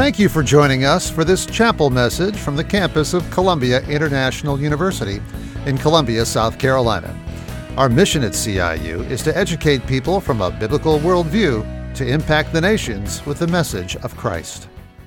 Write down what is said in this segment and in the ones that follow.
Thank you for joining us for this chapel message from the campus of Columbia International University in Columbia, South Carolina. Our mission at CIU is to educate people from a biblical worldview to impact the nations with the message of Christ.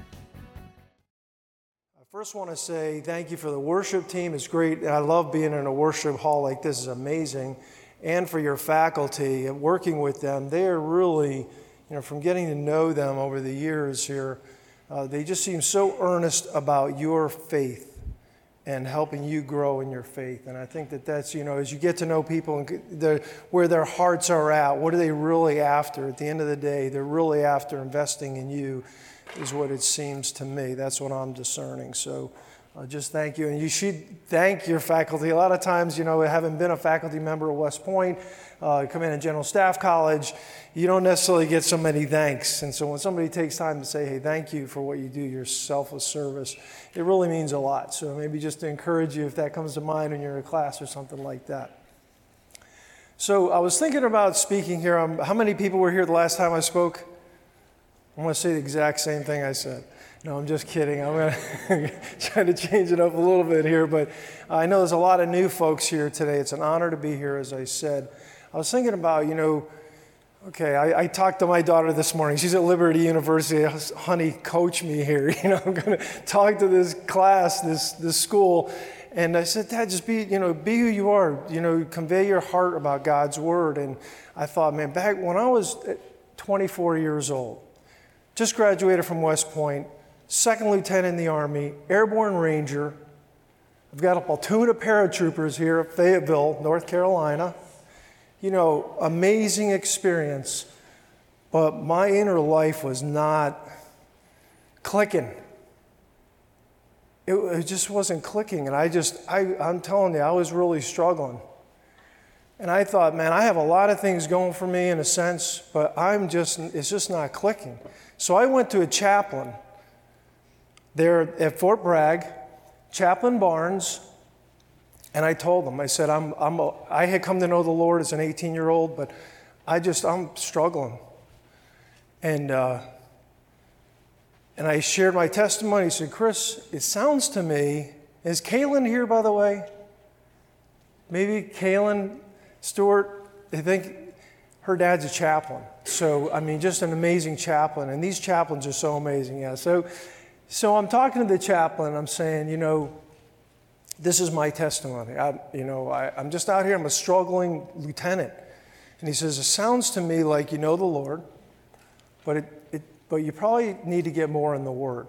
I first want to say thank you for the worship team. It's great. I love being in a worship hall like this. It's amazing. And for your faculty and working with them. They are really, from getting to know them over the years here, they just seem so earnest about your faith and helping you grow in your faith. And I think that's, as you get to know people and where their hearts are at, what are they really after? At the end of the day, they're really after investing in you is what it seems to me. That's what I'm discerning. So just thank you. And you should thank your faculty. A lot of times, having been a faculty member at West Point, come in General Staff College, you don't necessarily get so many thanks. And so when somebody takes time to say, hey, thank you for what you do, your selfless service, it really means a lot. So maybe just to encourage you if that comes to mind when you're in a class or something like that. So I was thinking about speaking here. How many people were here the last time I spoke? I'm going to say the exact same thing I said. No, I'm just kidding. I'm going to try to change it up a little bit here. But I know there's a lot of new folks here today. It's an honor to be here, as I said. I was thinking about, I talked to my daughter this morning. She's at Liberty University. Honey, coach me here. I'm going to talk to this class, this school. And I said, Dad, just be who you are. Convey your heart about God's word. And I thought, man, back when I was 24 years old, just graduated from West Point, second lieutenant in the Army, airborne ranger. I've got a platoon of paratroopers here at Fayetteville, North Carolina. Amazing experience. But my inner life was not clicking. It just wasn't clicking. And I'm telling you, I was really struggling. And I thought, man, I have a lot of things going for me in a sense, but it's just not clicking. So I went to a chaplain there at Fort Bragg, Chaplain Barnes, and I told him, I said, I had come to know the Lord as an 18-year-old, but I'm struggling. And I shared my testimony. He said, Chris, it sounds to me, is Kaylin here, by the way? Maybe Kaylin Stewart, I think her dad's a chaplain. So, just an amazing chaplain. And these chaplains are so amazing. Yeah. So I'm talking to the chaplain. I'm saying, this is my testimony. I'm just out here. I'm a struggling lieutenant. And he says, it sounds to me like you know the Lord, but you probably need to get more in the Word.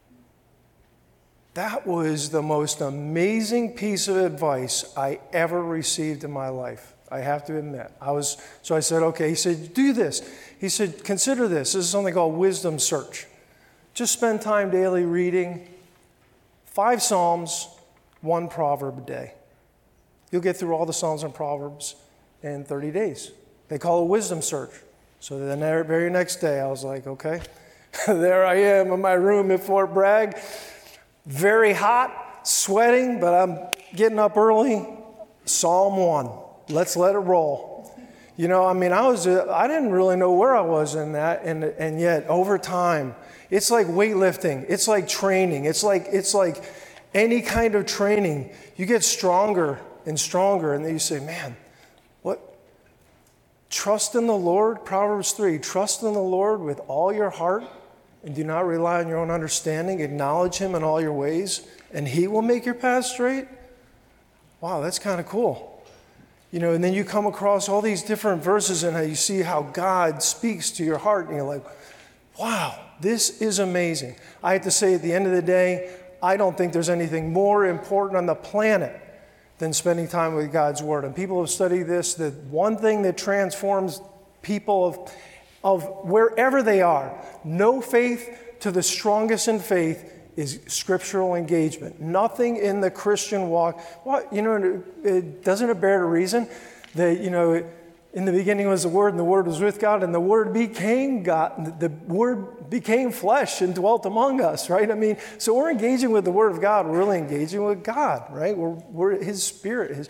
That was the most amazing piece of advice I ever received in my life. I have to admit. So I said, okay. He said, do this. He said, consider this. This is something called Wisdom Search. Just spend time daily reading 5 Psalms, 1 proverb a day. You'll get through all the Psalms and Proverbs in 30 days. They call it Wisdom Search. So the very next day, I was like, okay. There I am in my room at Fort Bragg. Very hot, sweating, but I'm getting up early. Psalm 1. Let's let it roll. I didn't really know where I was in that, and yet over time, it's like weightlifting. It's like training. It's like any kind of training. You get stronger and stronger, and then you say, man, what? Trust in the Lord, Proverbs 3, trust in the Lord with all your heart, and do not rely on your own understanding. Acknowledge Him in all your ways, and He will make your path straight. Wow, that's kind of cool. And then you come across all these different verses and you see how God speaks to your heart, and you're like, wow, this is amazing. I have to say, at the end of the day, I don't think there's anything more important on the planet than spending time with God's Word. And people have studied this, that one thing that transforms people of wherever they are, no faith to the strongest in faith, is scriptural engagement. Nothing in the Christian walk. Doesn't it bear to reason that, in the beginning was the Word, and the Word was with God, and the Word became God. The Word became flesh and dwelt among us, right? So we're engaging with the Word of God. We're really engaging with God, right? We're His Spirit,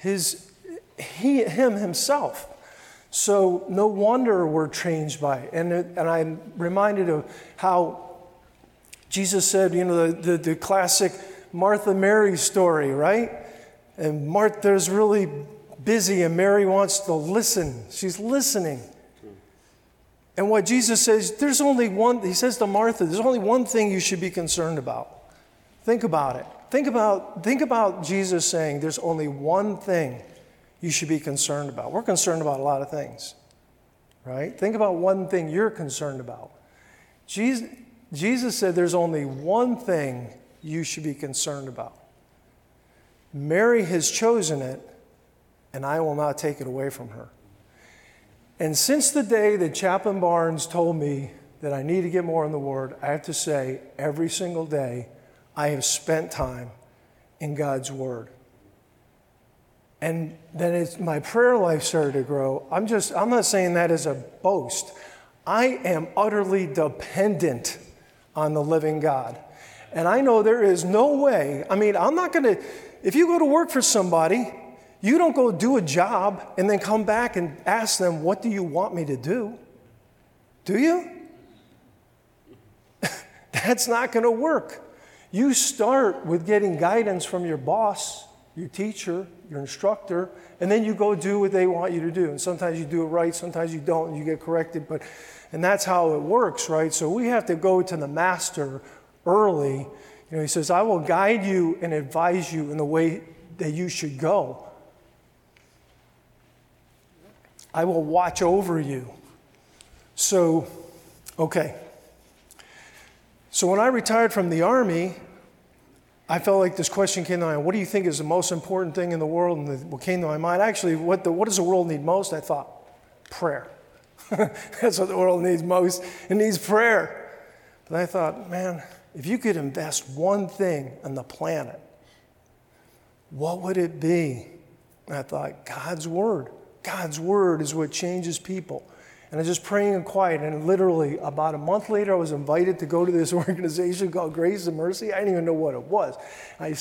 Him Himself. So no wonder we're changed by it. And I'm reminded of how Jesus said, the classic Martha Mary story, right? And Martha's really busy and Mary wants to listen. She's listening. And what Jesus says, he says to Martha, there's only one thing you should be concerned about. Think about it. Think about Jesus saying there's only one thing you should be concerned about. We're concerned about a lot of things, right? Think about one thing you're concerned about. Jesus said there's only one thing you should be concerned about. Mary has chosen it, and I will not take it away from her. And since the day that Chaplain Barnes told me that I need to get more in the Word, I have to say, every single day, I have spent time in God's Word. And then my prayer life started to grow. I'm not saying that as a boast. I am utterly dependent on the living God. And I know there is no way, if you go to work for somebody, you don't go do a job and then come back and ask them, what do you want me to do? Do you? That's not going to work. You start with getting guidance from your boss, your teacher, your instructor, and then you go do what they want you to do. And sometimes you do it right, sometimes you don't, and you get corrected. And that's how it works, right? So we have to go to the master early. He says, I will guide you and advise you in the way that you should go. I will watch over you. So, okay. So when I retired from the Army, I felt like this question came to my mind. What do you think is the most important thing in the world? And what came to my mind, actually, what does the world need most? I thought, prayer. That's what the world needs most. It needs prayer. But I thought, man, if you could invest one thing on the planet, what would it be? And I thought, God's Word. God's Word is what changes people. And I was just praying in quiet, and literally about a month later, I was invited to go to this organization called Grace and Mercy. I didn't even know what it was. I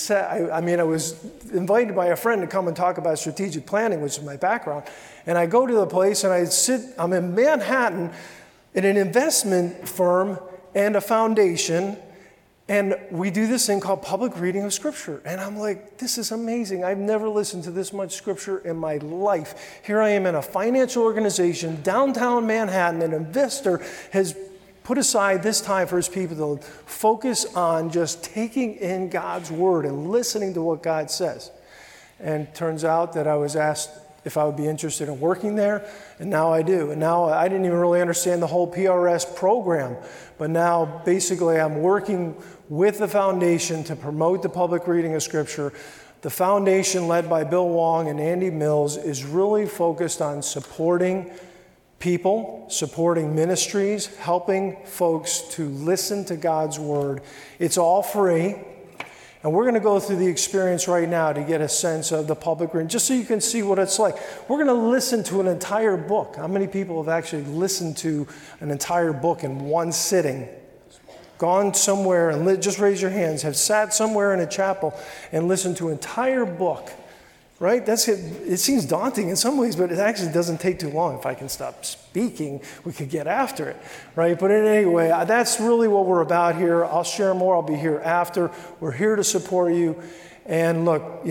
was invited by a friend to come and talk about strategic planning, which is my background. And I go to the place, and I'm in Manhattan in an investment firm and a foundation, and we do this thing called public reading of Scripture. And I'm like, this is amazing. I've never listened to this much Scripture in my life. Here I am in a financial organization, downtown Manhattan. An investor has put aside this time for his people to focus on just taking in God's Word and listening to what God says. And it turns out that I was asked if I would be interested in working there, and now I do. And now I didn't even really understand the whole PRS program, but now basically I'm working with the foundation to promote the public reading of Scripture. The foundation, led by Bill Wong and Andy Mills, is really focused on supporting people, supporting ministries, helping folks to listen to God's Word. It's all free. And we're going to go through the experience right now to get a sense of the public reading, just so you can see what it's like. We're going to listen to an entire book. How many people have actually listened to an entire book in one sitting? Gone somewhere and just raise your hands, have sat somewhere in a chapel and listened to an entire book, right? It seems daunting in some ways, but it actually doesn't take too long. If I can stop speaking, we could get after it, right? But anyway, that's really what we're about here. I'll share more. I'll be here after. We're here to support you. And look,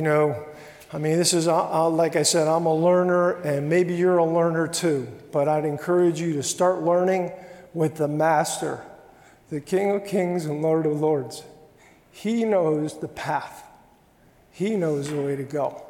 this is, like I said, I'm a learner, and maybe you're a learner too. But I'd encourage you to start learning with the Master, the King of Kings and Lord of Lords. He knows the path. He knows the way to go.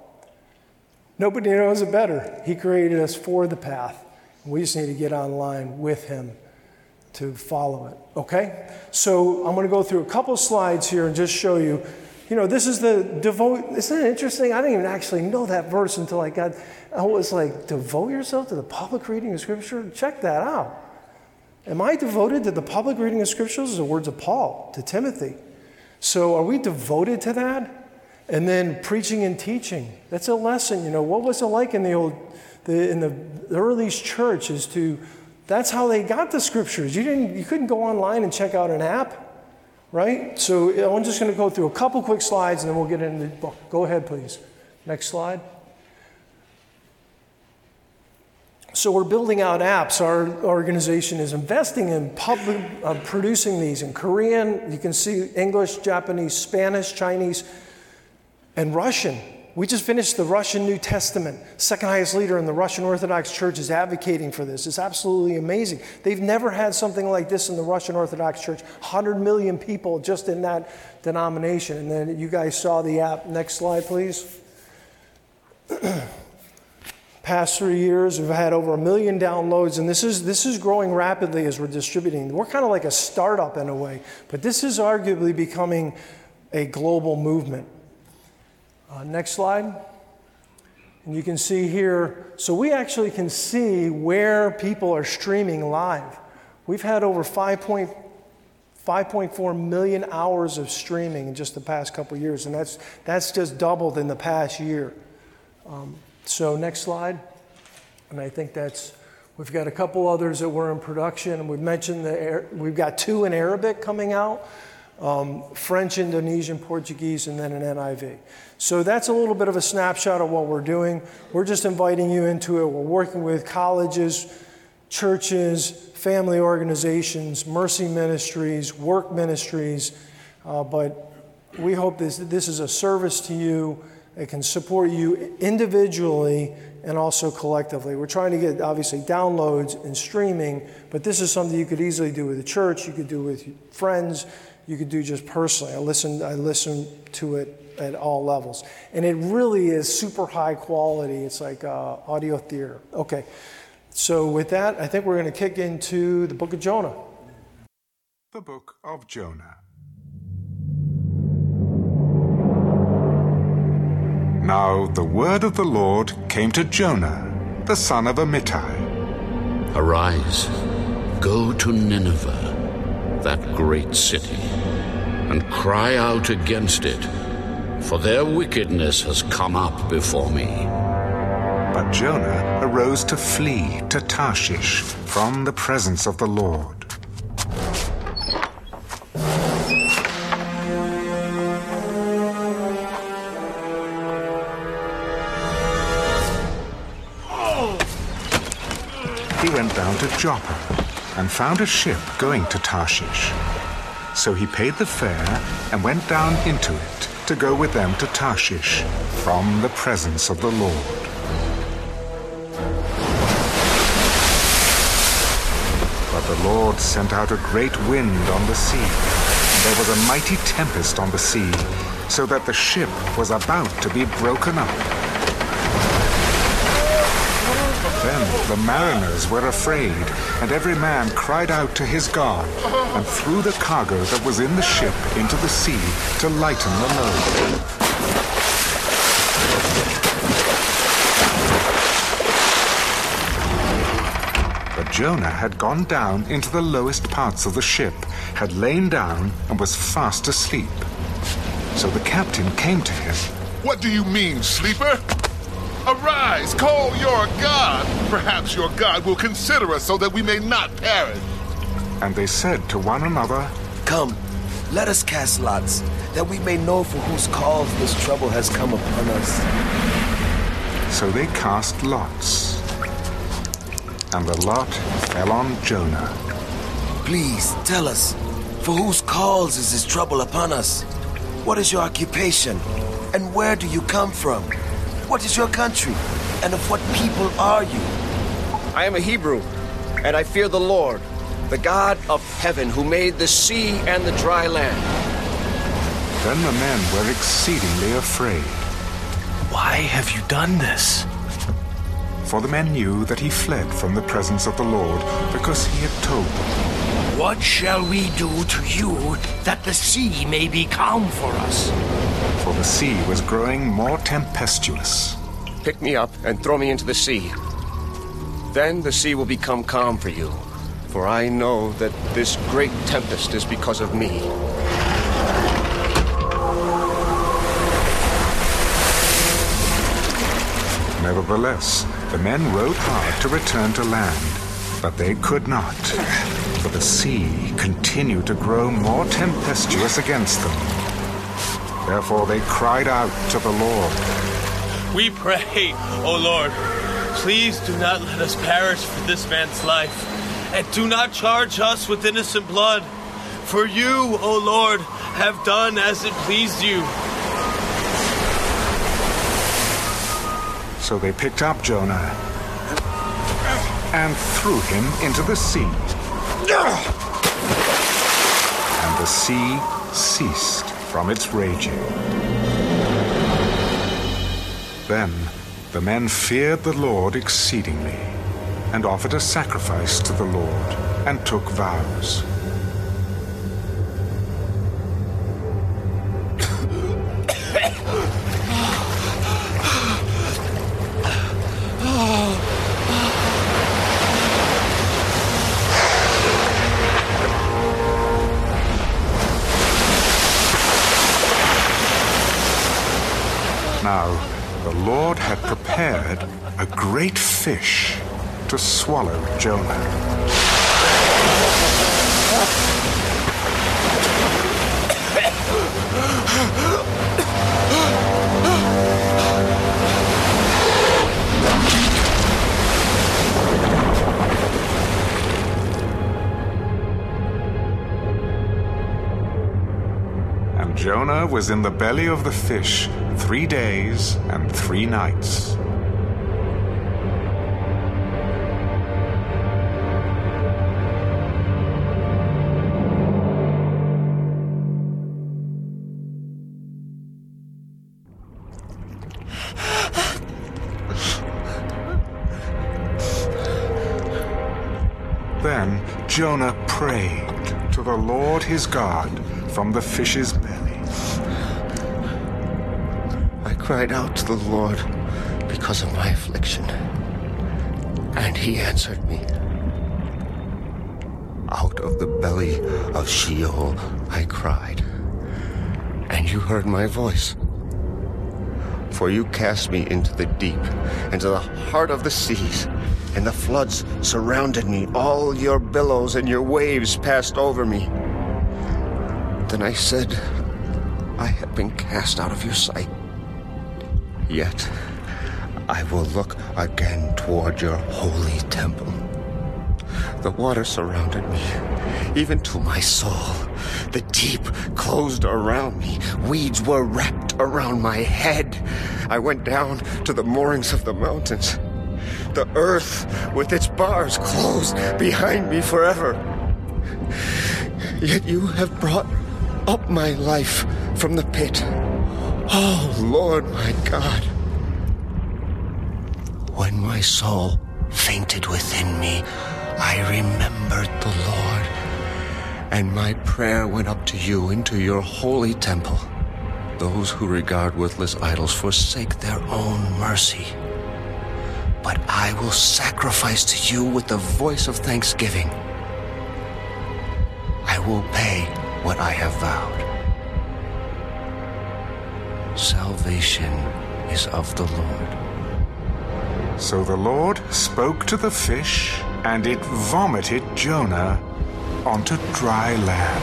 Nobody knows it better. He created us for the path. We just need to get online with him to follow it, okay? So I'm going to go through a couple slides here and just show you, this is the devote. Isn't it interesting? I didn't even actually know that verse until I was like, devote yourself to the public reading of Scripture? Check that out. Am I devoted to the public reading of Scriptures? The words of Paul to Timothy. So are we devoted to that? And then preaching and teaching. That's a lesson. What was it like in the early church? That's how they got the Scriptures. You couldn't go online and check out an app, right? So I'm just going to go through a couple quick slides and then we'll get into the book. Go ahead, please. Next slide. So we're building out apps. Our organization is investing in producing these in Korean. You can see English, Japanese, Spanish, Chinese, and Russian. We just finished the Russian New Testament. Second highest leader in the Russian Orthodox Church is advocating for this. It's absolutely amazing. They've never had something like this in the Russian Orthodox Church. 100 million people just in that denomination. And then you guys saw the app. Next slide, please. Past 3 years, we've had over 1 million downloads, and this is growing rapidly as we're distributing. We're kind of like a startup in a way, but this is arguably becoming a global movement. Next slide. And you can see here, so we actually can see where people are streaming live. We've had over 5.4 million hours of streaming in just the past couple of years, and that's just doubled in the past year. So next slide. And I think we've got a couple others that were in production. And we've mentioned we've got 2 in Arabic coming out, French, Indonesian, Portuguese, and then an NIV. So that's a little bit of a snapshot of what we're doing. We're just inviting you into it. We're working with colleges, churches, family organizations, mercy ministries, work ministries, but we hope this is a service to you. It can support you individually and also collectively. We're trying to get, obviously, downloads and streaming, but this is something you could easily do with the church, you could do with friends, you could do just personally. I listen to it at all levels. And it really is super high quality. It's like audio theater. Okay, so with that, I think we're going to kick into the book of Jonah. The book of Jonah. Now the word of the Lord came to Jonah, the son of Amittai. Arise, go to Nineveh, that great city, and cry out against it, for their wickedness has come up before me. But Jonah arose to flee to Tarshish from the presence of the Lord. He went down to Joppa and found a ship going to Tarshish. So he paid the fare and went down into it to go with them to Tarshish from the presence of the Lord. But the Lord sent out a great wind on the sea, and there was a mighty tempest on the sea, so that the ship was about to be broken up. Then the mariners were afraid, and every man cried out to his God, and threw the cargo that was in the ship into the sea to lighten the load. But Jonah had gone down into the lowest parts of the ship, had lain down, and was fast asleep. So the captain came to him. What do you mean, sleeper? Arise, call your God. Perhaps your God will consider us so that we may not perish. And they said to one another, Come, let us cast lots, that we may know for whose cause this trouble has come upon us. So they cast lots, and the lot fell on Jonah. Please tell us, for whose cause is this trouble upon us? What is your occupation, and where do you come from? What is your country, and of what people are you? I am a Hebrew, and I fear the Lord, the God of heaven, who made the sea and the dry land. Then the men were exceedingly afraid. Why have you done this? For the men knew that he fled from the presence of the Lord, because he had told them. What shall we do to you, that the sea may be calm for us? For the sea was growing more tempestuous. Pick me up and throw me into the sea. Then the sea will become calm for you, for I know that this great tempest is because of me. Nevertheless, the men rowed hard to return to land, but they could not, for the sea continued to grow more tempestuous against them. Therefore they cried out to the Lord. We pray, O Lord, please do not let us perish for this man's life, and do not charge us with innocent blood. For you, O Lord, have done as it pleased you. So they picked up Jonah and threw him into the sea. And the sea ceased from its raging. Then the men feared the Lord exceedingly, and offered a sacrifice to the Lord, and took vows. Now, the Lord had prepared a great fish to swallow Jonah. And Jonah was in the belly of the fish 3 days and 3 nights. Then Jonah prayed to the Lord his God from the fish's belly. I cried out to the Lord because of my affliction, and he answered me. Out of the belly of Sheol I cried, and you heard my voice. For you cast me into the deep, into the heart of the seas, and the floods surrounded me. All your billows and your waves passed over me. Then I said, I have been cast out of your sight. Yet I will look again toward your holy temple. The water surrounded me, even to my soul. The deep closed around me. Weeds were wrapped around my head. I went down to the moorings of the mountains. The earth with its bars closed behind me forever. Yet you have brought up my life from the pit. Oh, Lord, my God. When my soul fainted within me, I remembered the Lord, and my prayer went up to you into your holy temple. Those who regard worthless idols forsake their own mercy. But I will sacrifice to you with the voice of thanksgiving. I will pay what I have vowed. Salvation is of the Lord. So the Lord spoke to the fish, and it vomited Jonah onto dry land.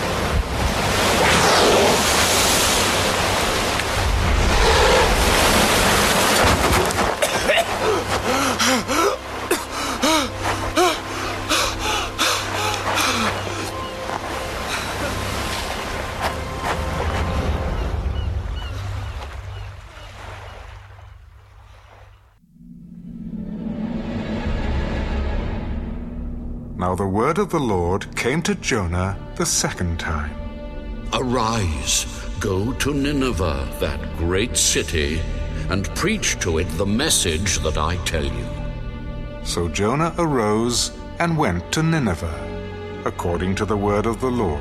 Now the word of the Lord came to Jonah the second time. Arise, go to Nineveh, that great city, and preach to it the message that I tell you. So Jonah arose and went to Nineveh, according to the word of the Lord.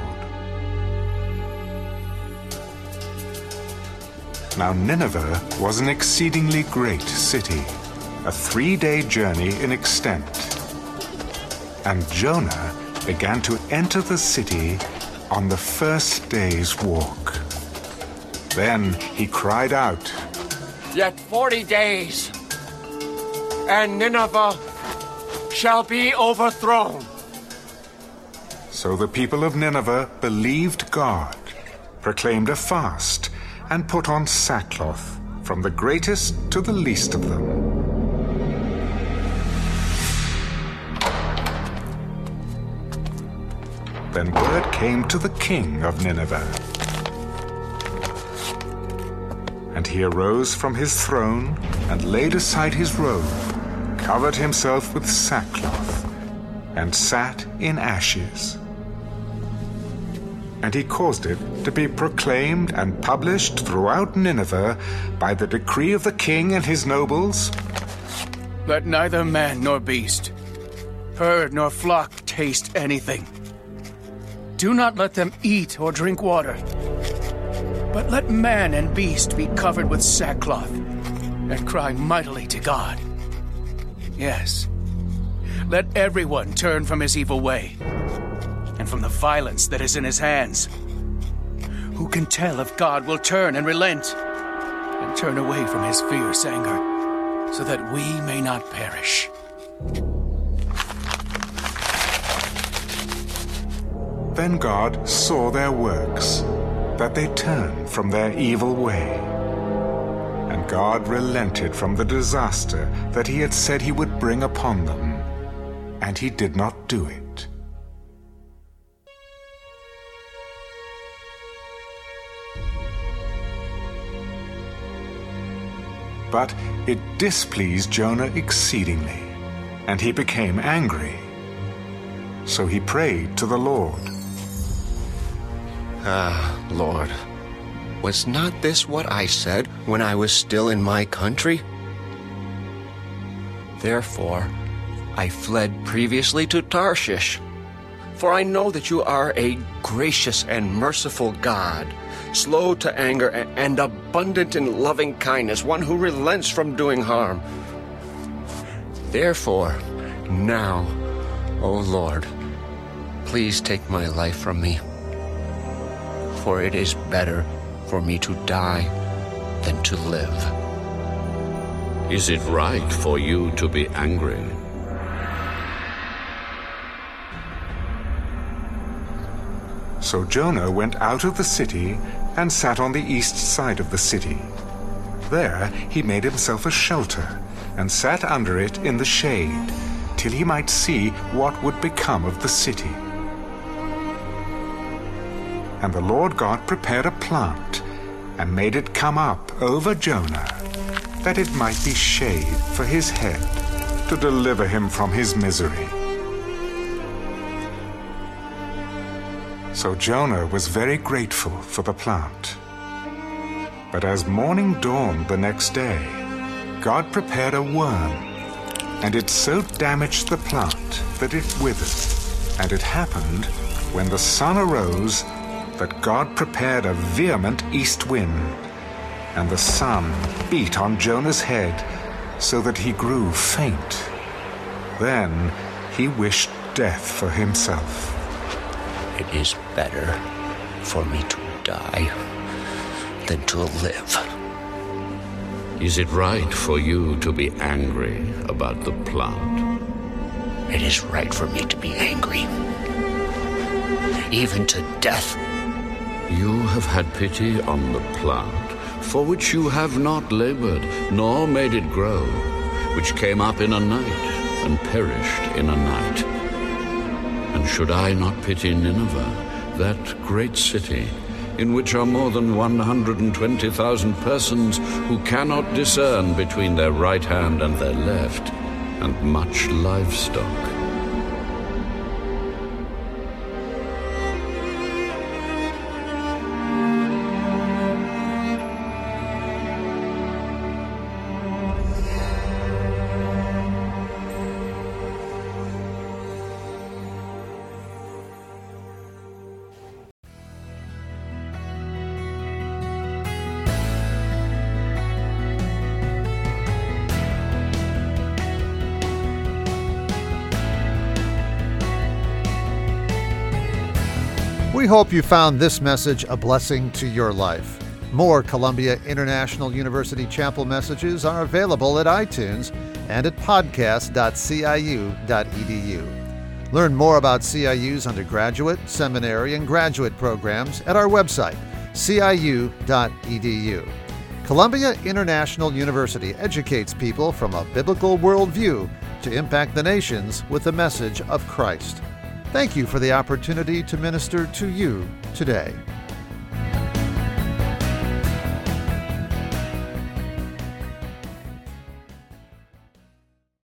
Now Nineveh was an exceedingly great city, a 3-day journey in extent. And Jonah began to enter the city on the first day's walk. Then he cried out, Yet 40 days, and Nineveh shall be overthrown. So the people of Nineveh believed God, proclaimed a fast, and put on sackcloth, from the greatest to the least of them. Then word came to the king of Nineveh. And he arose from his throne and laid aside his robe, covered himself with sackcloth, and sat in ashes. And he caused it to be proclaimed and published throughout Nineveh by the decree of the king and his nobles. Let neither man nor beast, herd nor flock taste anything. Do not let them eat or drink water, but let man and beast be covered with sackcloth and cry mightily to God. Yes, let everyone turn from his evil way and from the violence that is in his hands. Who can tell if God will turn and relent and turn away from his fierce anger, so that we may not perish? Then God saw their works, that they turned from their evil way. And God relented from the disaster that he had said he would bring upon them, and he did not do it. But it displeased Jonah exceedingly, and he became angry. So he prayed to the Lord. Lord, was not this what I said when I was still in my country? Therefore, I fled previously to Tarshish, for I know that you are a gracious and merciful God, slow to anger and abundant in loving kindness, one who relents from doing harm. Therefore, now, O Lord, please take my life from me, for it is better for me to die than to live. Is it right for you to be angry? So Jonah went out of the city and sat on the east side of the city. There he made himself a shelter and sat under it in the shade, till he might see what would become of the city. And the Lord God prepared a plant and made it come up over Jonah, that it might be shade for his head, to deliver him from his misery. So Jonah was very grateful for the plant. But as morning dawned the next day, God prepared a worm, and it so damaged the plant that it withered. And it happened, when the sun arose, that God prepared a vehement east wind, and the sun beat on Jonah's head, so that he grew faint. Then he wished death for himself. It is better for me to die than to live. Is it right for you to be angry about the plant? It is right for me to be angry, even to death. You have had pity on the plant, for which you have not labored, nor made it grow, which came up in a night and perished in a night. And should I not pity Nineveh, that great city, in which are more than 120,000 persons who cannot discern between their right hand and their left, and much livestock? We hope you found this message a blessing to your life. More Columbia International University Chapel messages are available at iTunes and at podcast.ciu.edu. Learn more about CIU's undergraduate, seminary, and graduate programs at our website, ciu.edu. Columbia International University educates people from a biblical worldview to impact the nations with the message of Christ. Thank you for the opportunity to minister to you today.